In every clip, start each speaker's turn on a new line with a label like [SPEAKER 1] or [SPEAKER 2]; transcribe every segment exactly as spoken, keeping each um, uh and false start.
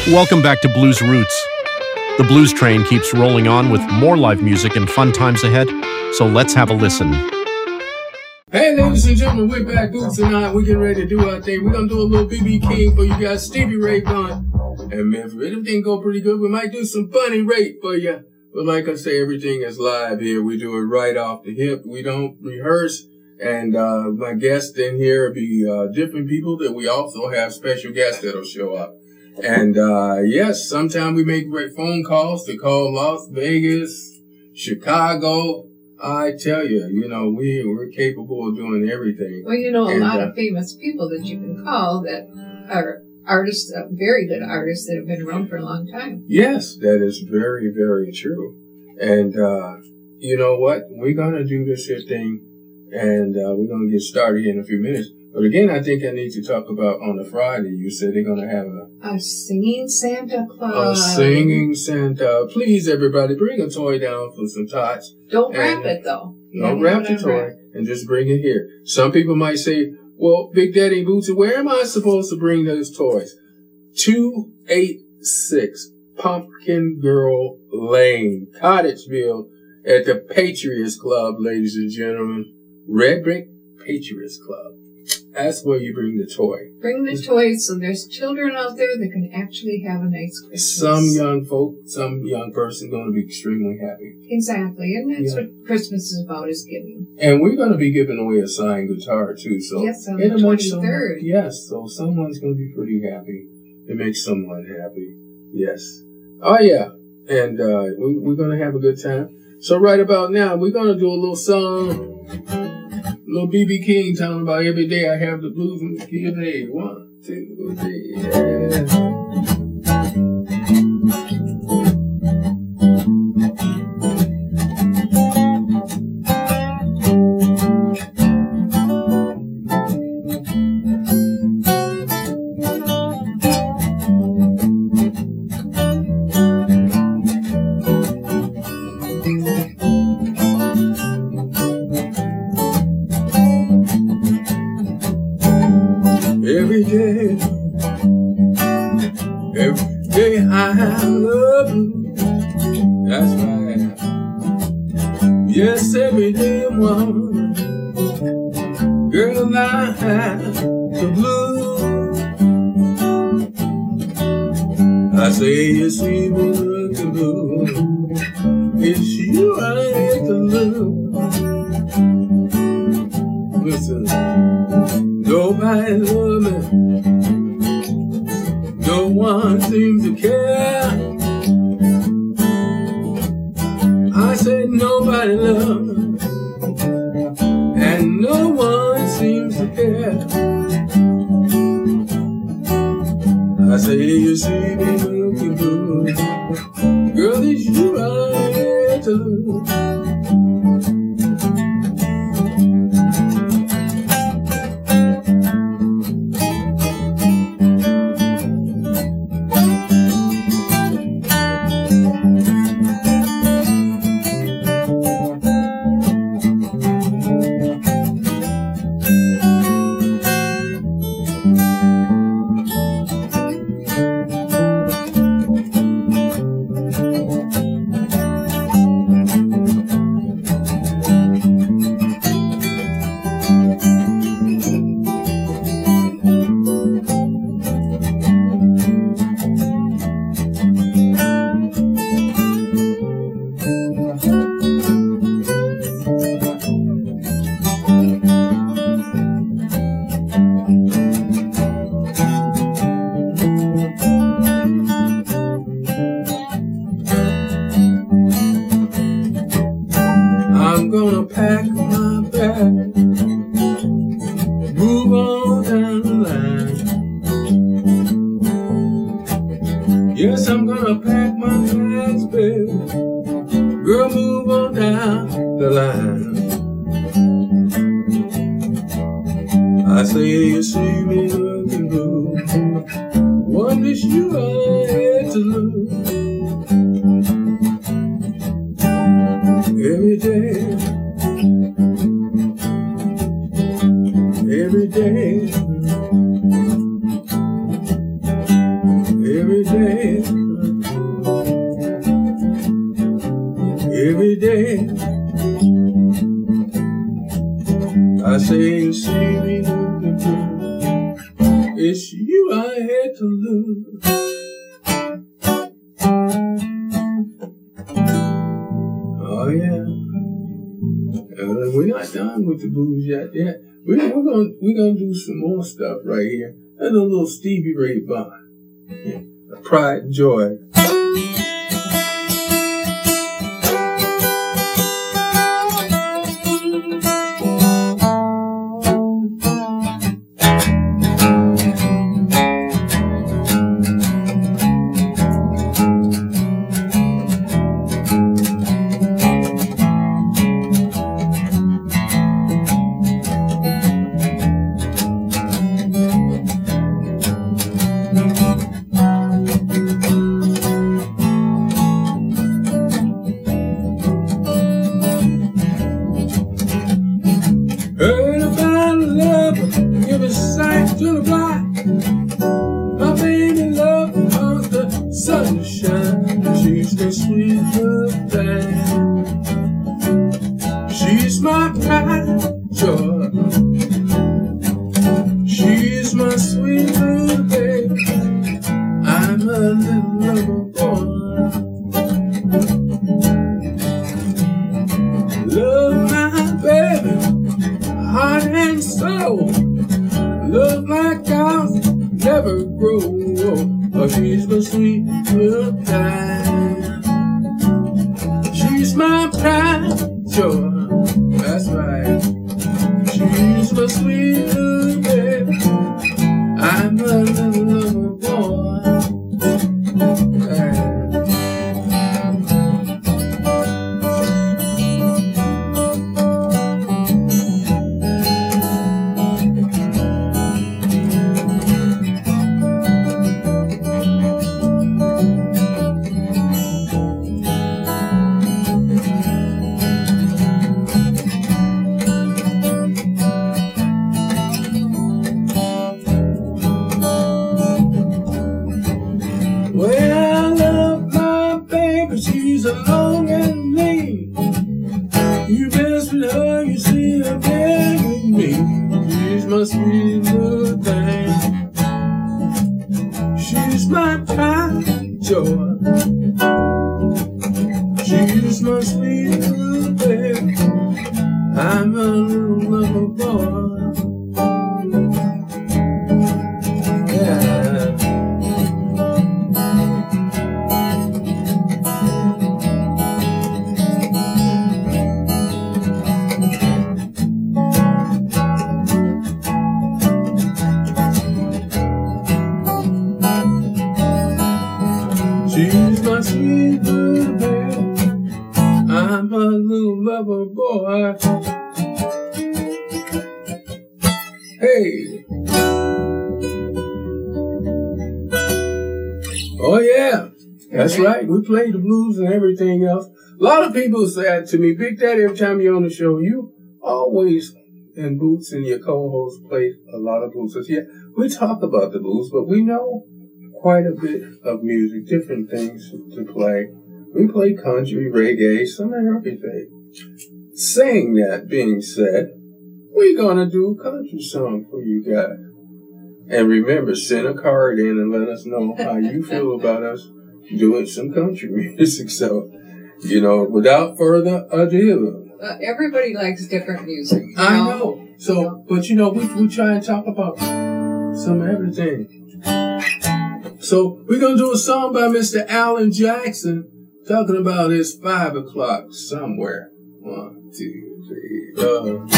[SPEAKER 1] Welcome back to Blues Roots. The blues train keeps rolling on with more live music and fun times ahead, so let's have a listen.
[SPEAKER 2] Hey, ladies and gentlemen, we're back. Boots and I, we're getting ready to do our thing. We're going to do a little B B King for you guys, Stevie Ray Vaughan. And if everything go pretty good, we might do some Bunny Raitt for you. But like I say, everything is live here. We do it right off the hip. We don't rehearse. And uh my guests in here will be uh different people that we also have special guests that'll show up. And, uh, yes, sometimes we make great phone calls to call Las Vegas, Chicago. I tell you, you know, we, we're capable of doing everything.
[SPEAKER 3] Well, you know, a
[SPEAKER 2] and,
[SPEAKER 3] lot
[SPEAKER 2] uh,
[SPEAKER 3] of famous people that you can call that are artists, uh, very good artists that have been around for a long time.
[SPEAKER 2] Yes, that is very, very true. And, uh, you know what? We're going to do this here thing, and, uh, we're going to get started here in a few minutes. But again, I think I need to talk about on a Friday. You said they're going to have a...
[SPEAKER 3] A singing Santa Claus.
[SPEAKER 2] A singing Santa. Please, everybody, bring a toy down for some tots.
[SPEAKER 3] Don't
[SPEAKER 2] and
[SPEAKER 3] wrap it, though. You
[SPEAKER 2] don't wrap the toy
[SPEAKER 3] wrap.
[SPEAKER 2] and just bring it here. Some people might say, well, Big Daddy Bootsy, where am I supposed to bring those toys? two eighty-six Pumpkin Girl Lane, Cottageville, at the Patriots Club, ladies and gentlemen. Red Brick Patriots Club. That's where you bring the toy.
[SPEAKER 3] Bring the toys so there's children out there that can actually have a nice Christmas.
[SPEAKER 2] Some young folk, some young person going to be extremely happy.
[SPEAKER 3] Exactly, and that's
[SPEAKER 2] Yeah.
[SPEAKER 3] what Christmas is about, is giving.
[SPEAKER 2] And we're going to be giving away a signed guitar, too. So
[SPEAKER 3] Yes, on
[SPEAKER 2] it'll
[SPEAKER 3] the
[SPEAKER 2] make someone-
[SPEAKER 3] twenty-third.
[SPEAKER 2] Yes, so someone's going to be pretty happy. It makes someone happy. Yes. Oh, yeah. And uh, we, we're going to have a good time. So right about now, we're going to do a little song. Little B B King talking about every day I have the blues and the kid. Hey, one, two, three, yeah. Every day, every day I love you. That's right. Yes, every day, one girl, I have the blues. I say you see me looking blue. It's you I hate to lose. Listen. Nobody love me. No one seems to care. I said nobody love me, and no one seems to care. I say you see me looking good. Girl, it's you I hate to lose. I'm gonna pack my bag, move on down the line. Yes, I'm gonna pack my bags, baby. Girl, move on down the line. I say you see me looking good. One wish you I had to lose. Every day, every day, every day. day, every day. I say, see me looking good. It's you I had to lose. Oh yeah. Uh, we're not done with the blues yet. Yet we're, we're gonna we're gonna do some more stuff right here. And a little Stevie Ray Vaughan. Yeah. Pride and Joy. Heard about love, give a sight to the blind. My baby love cause the sun to shine. She's the sweet little thing. She's my pride, joy. She's my sweet little baby. I'm a little lover boy. Love my baby, heart and soul. Love like ours never grow. Oh, she's my sweet little kind. She's my pride, joy. That's right. She's my sweet little baby. I'm a little lover boy. Yeah. She's alone and lean. You mess with her, you see her there with me. She's my sweet little thing. She's my pride, joy. She's my sweet little baby. I'm a little lover boy. Yeah. She's my sweet little baby. I'm a little lover boy. Hey. Oh yeah. That's right. We play the blues and everything else. A lot of people say to me, Big Daddy, every time you're on the show, you always in boots and your co-host play a lot of blues. So yeah, we talk about the blues, but we know quite a bit of music, different things to play. We play country, reggae, some of everything. Saying that being said, we're gonna do a country song for you guys. And remember, send a card in and let us know how you feel about us doing some country music. So, you know, without further ado.
[SPEAKER 3] Uh, everybody likes different music. You know?
[SPEAKER 2] I know. So, but you know, we, we try and talk about some of everything. So we're going to do a song by Mister Alan Jackson talking about his five o'clock somewhere. One, two, three, go.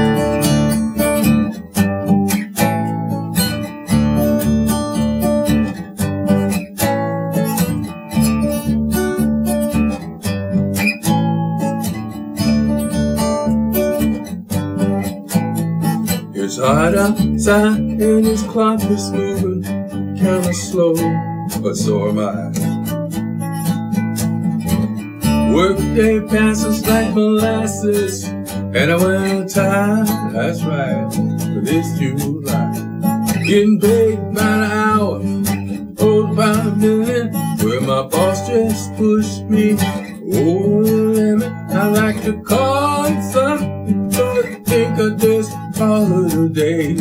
[SPEAKER 2] It's hot outside and his clock is moving kinda slow, but so am I. Workday passes like molasses, and I went tired, that's right, for this July. Getting paid by the hour, go by a million, where my boss just pushed me over the limit. I like to call it something, don't think I just call it a day.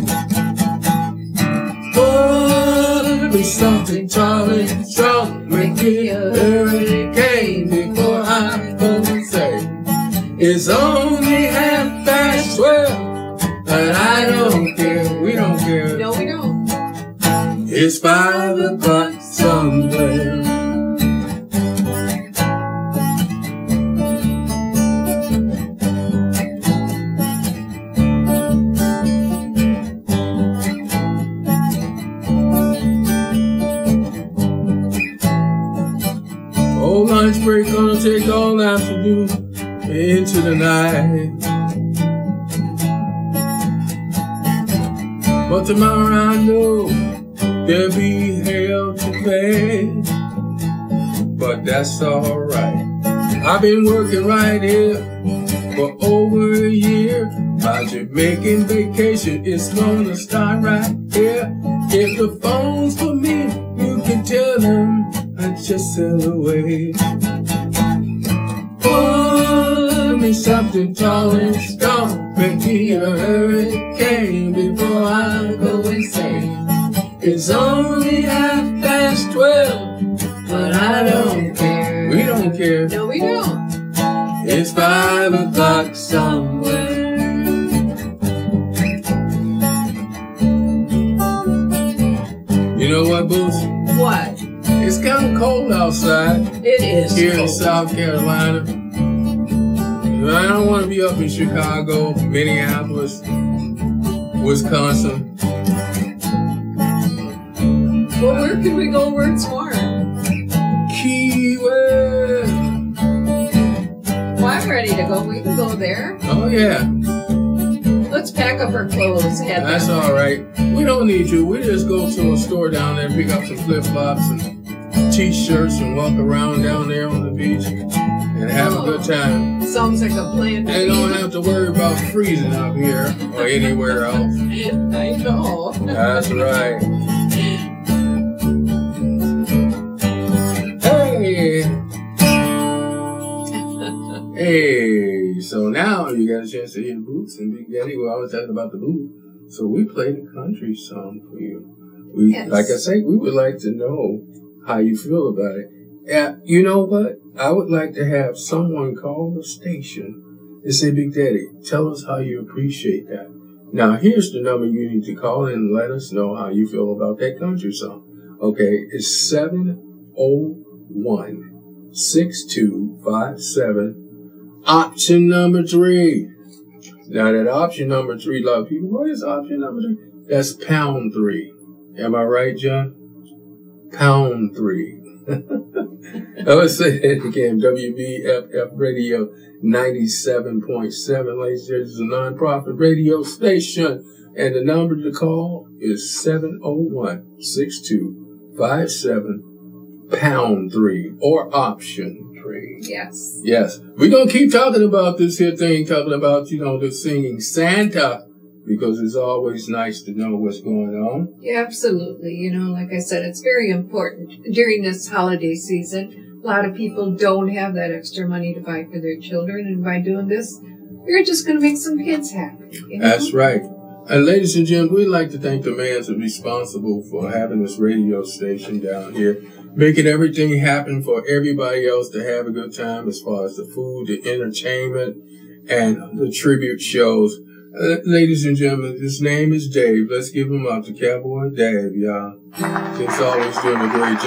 [SPEAKER 2] Oh, be something tall and strong, make me a hurricane before I go and say it's only half past twelve, but I don't care, we don't care.
[SPEAKER 3] No, we don't.
[SPEAKER 2] It's five o'clock somewhere. Old lunch break gonna take all afternoon into the night. But tomorrow I know there'll be hell to pay. But that's alright. I've been working right here for over a year. My Jamaican vacation is gonna start right here. If the phone's for me, you can tell them I just sail away. Pour me something tall and strong, make me a hurricane before I go insane. It's only half past twelve, but I don't care. We don't care.
[SPEAKER 3] No, we don't.
[SPEAKER 2] It's five o'clock somewhere. You know what, Boots?
[SPEAKER 3] What?
[SPEAKER 2] It's kind of cold outside
[SPEAKER 3] It is
[SPEAKER 2] here
[SPEAKER 3] cold.
[SPEAKER 2] in South Carolina. I don't want to be up in Chicago, Minneapolis, Wisconsin.
[SPEAKER 3] Well, where can we go where it's warm?
[SPEAKER 2] Key West.
[SPEAKER 3] Well, I'm ready to go. We can go there.
[SPEAKER 2] Oh, yeah.
[SPEAKER 3] Let's pack up our clothes. Head
[SPEAKER 2] That's
[SPEAKER 3] down.
[SPEAKER 2] all right. We don't need you. We just go to a store down there, pick up some flip-flops and T-shirts and walk around down there on the beach and have a good time.
[SPEAKER 3] Sounds like a plan.
[SPEAKER 2] They don't have to worry about freezing up here or anywhere else.
[SPEAKER 3] I know.
[SPEAKER 2] That's right. Hey! Hey! So now you got a chance to hear Boots and Big Daddy. We're always talking about the boot. So we played a country song for you. We,
[SPEAKER 3] Yes.
[SPEAKER 2] like I say, we would like to know how you feel about it. Yeah, you know what? I would like to have someone call the station and say, Big Daddy, tell us how you appreciate that. Now, here's the number you need to call in and let us know how you feel about that country song. Okay, it's seven oh one, six two five seven, option number three. Now, that option number three, a lot of people, what is option number three? That's pound three. Am I right, John? Pound three. I would say that again, W B F F Radio ninety-seven point seven. Ladies and gentlemen, is a non-profit radio station. And the number to call is seven oh one, six two five seven, pound three, or option three.
[SPEAKER 3] Yes.
[SPEAKER 2] Yes. We're going to keep talking about this here thing, talking about, you know, the singing Santa, because it's always nice to know what's going on.
[SPEAKER 3] Yeah, absolutely. You know, like I said, it's very important during this holiday season. A lot of people don't have that extra money to buy for their children, and by doing this, we're just going to make some kids happy. You know?
[SPEAKER 2] That's right. And ladies and gentlemen, we'd like to thank the man who's responsible for having this radio station down here, making everything happen for everybody else to have a good time as far as the food, the entertainment, and the tribute shows. Uh, ladies and gentlemen, his name is Dave. Let's give him up to Cowboy Dave, y'all. He's always doing a great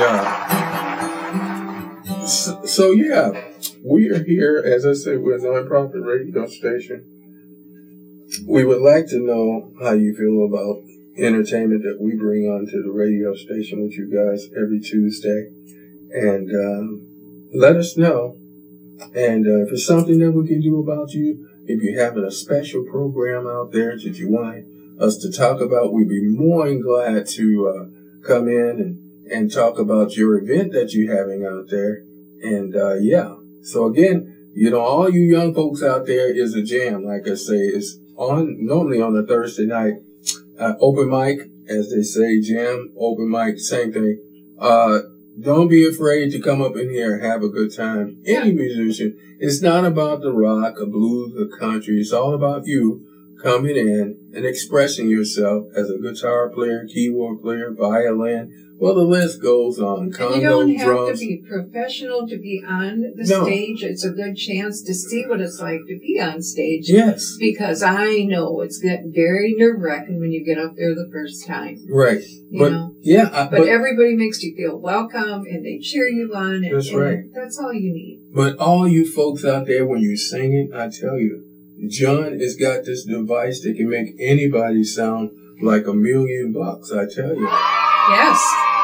[SPEAKER 2] job. So, so yeah, we are here, as I said, we're a non-profit radio station. We would like to know how you feel about entertainment that we bring onto the radio station with you guys every Tuesday. And um, let us know. And uh, if it's something that we can do about you, if you're having a special program out there that you want us to talk about, we'd be more than glad to uh, come in and, and talk about your event that you're having out there. And uh, yeah, so again, you know, all you young folks out there is a jam. Like I say, it's on normally on a Thursday night, uh, open mic, as they say, jam, open mic, same thing. Uh, don't be afraid to come up in here and have a good time. Any musician. It's not about the rock, or blues, or country. It's all about you coming in and expressing yourself as a guitar player, keyboard player, violin. Well, the list goes on. Congo,
[SPEAKER 3] and you don't have
[SPEAKER 2] drums.
[SPEAKER 3] to be professional to be on the
[SPEAKER 2] No.
[SPEAKER 3] stage. It's a good chance to see what it's like to be on stage.
[SPEAKER 2] Yes.
[SPEAKER 3] Because I know it's getting very nerve-wracking when you get up there the first time.
[SPEAKER 2] Right.
[SPEAKER 3] You
[SPEAKER 2] but,
[SPEAKER 3] know?
[SPEAKER 2] yeah. I,
[SPEAKER 3] But,
[SPEAKER 2] but,
[SPEAKER 3] everybody makes you feel welcome and they cheer you on. And,
[SPEAKER 2] That's
[SPEAKER 3] and
[SPEAKER 2] right.
[SPEAKER 3] That's all you need.
[SPEAKER 2] but all you folks out there, when you're singing, I tell you, John has got this device that can make anybody sound like a million bucks, I tell you.
[SPEAKER 3] Yes.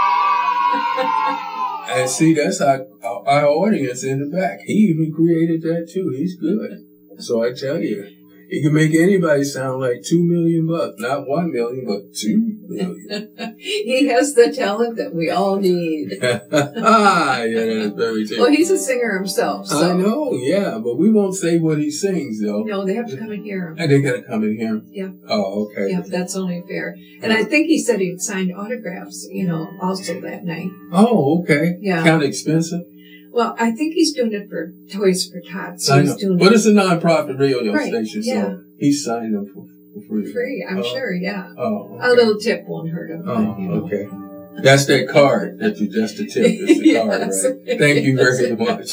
[SPEAKER 2] And see, that's our, our audience in the back. He even created that too. He's good. So I tell you, he can make anybody sound like two million bucks. Not one million, but two million.
[SPEAKER 3] He has the talent that we all need.
[SPEAKER 2] Yeah, that's very true.
[SPEAKER 3] Well, he's a singer himself. So.
[SPEAKER 2] I know, yeah, but we won't say what he sings though.
[SPEAKER 3] No, they have to come and hear him.
[SPEAKER 2] And they gotta come in here.
[SPEAKER 3] Yeah.
[SPEAKER 2] Oh, okay.
[SPEAKER 3] Yeah, that's only fair. And I think he said he'd signed autographs, you know, also that night.
[SPEAKER 2] Oh, okay.
[SPEAKER 3] Yeah.
[SPEAKER 2] Kind of expensive.
[SPEAKER 3] Well, I think he's doing it for Toys for Tots. So
[SPEAKER 2] I
[SPEAKER 3] he's
[SPEAKER 2] know.
[SPEAKER 3] doing
[SPEAKER 2] But
[SPEAKER 3] it
[SPEAKER 2] it's a non-profit radio
[SPEAKER 3] Right,
[SPEAKER 2] station,
[SPEAKER 3] yeah.
[SPEAKER 2] so he signed them for, for free.
[SPEAKER 3] for free, I'm
[SPEAKER 2] Oh.
[SPEAKER 3] sure, yeah.
[SPEAKER 2] Oh, okay.
[SPEAKER 3] A little tip won't hurt him.
[SPEAKER 2] Oh,
[SPEAKER 3] but, you know.
[SPEAKER 2] okay. That's that card that you just the tip. It's the card,
[SPEAKER 3] Yes.
[SPEAKER 2] right? Thank you very much.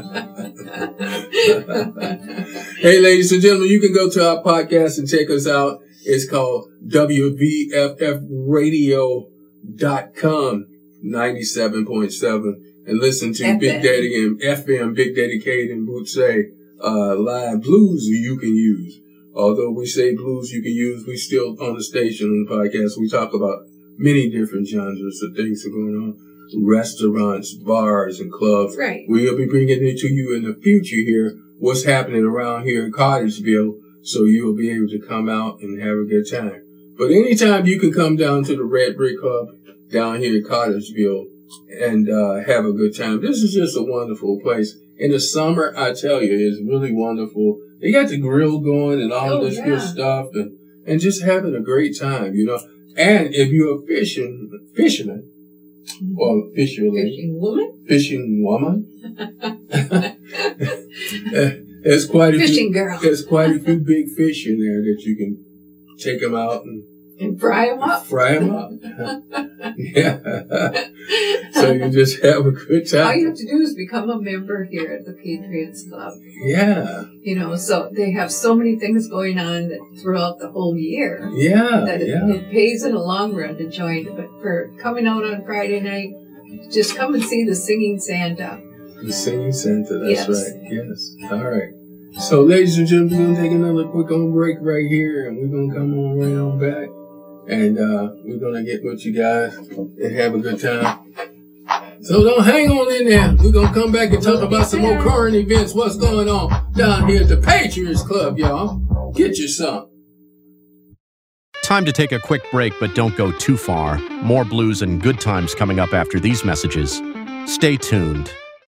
[SPEAKER 2] Hey, ladies and gentlemen, you can go to our podcast and check us out. It's called W V F F radio dot com ninety-seven point seven and listen to
[SPEAKER 3] F M.
[SPEAKER 2] Big Daddy and F M, Big Daddy Kate and Bootsy, uh, live blues you can use. Although we say blues you can use, we still on the station on the podcast, we talk about many different genres of things that are going on. Restaurants, bars, and clubs.
[SPEAKER 3] Right.
[SPEAKER 2] We'll be bringing it to you in the future here, what's happening around here in Cartersville, so you'll be able to come out and have a good time. But anytime you can come down to the Red Brick Club down here in Cartersville and uh, have a good time. This is just a wonderful place. In the summer, I tell you, it's really wonderful. They got the grill going and all
[SPEAKER 3] Oh,
[SPEAKER 2] this
[SPEAKER 3] yeah.
[SPEAKER 2] good stuff and, and just having a great time, you know. And if you're a fishing, fisherman, or fisherman,
[SPEAKER 3] Fishing woman?
[SPEAKER 2] fishing woman, there's quite a
[SPEAKER 3] Fishing
[SPEAKER 2] few,
[SPEAKER 3] girl.
[SPEAKER 2] there's quite a few big fish in there that you can take them out and
[SPEAKER 3] And fry them up.
[SPEAKER 2] fry them up. Yeah. So you just have a good
[SPEAKER 3] All you
[SPEAKER 2] time.
[SPEAKER 3] have to do is become a member here at the Patriots Club.
[SPEAKER 2] Yeah.
[SPEAKER 3] You know, so they have so many things going on that throughout the whole year
[SPEAKER 2] Yeah.
[SPEAKER 3] that it,
[SPEAKER 2] Yeah.
[SPEAKER 3] it pays in the long run to join. But for coming out on Friday night, just come and see the Singing Santa.
[SPEAKER 2] The Singing Santa. That's
[SPEAKER 3] Yes.
[SPEAKER 2] right. Yes. All right. So, ladies and gentlemen, we're going to take another quick on break right here, and we're going to come on right on back. And uh, we're going to get with you guys and have a good time. So don't hang on in there. We're going to come back and talk about some more current events, what's going on down here at the Patriots Club, y'all. Get you some.
[SPEAKER 1] Time to take a quick break, but don't go too far. More blues and good times coming up after these messages. Stay tuned.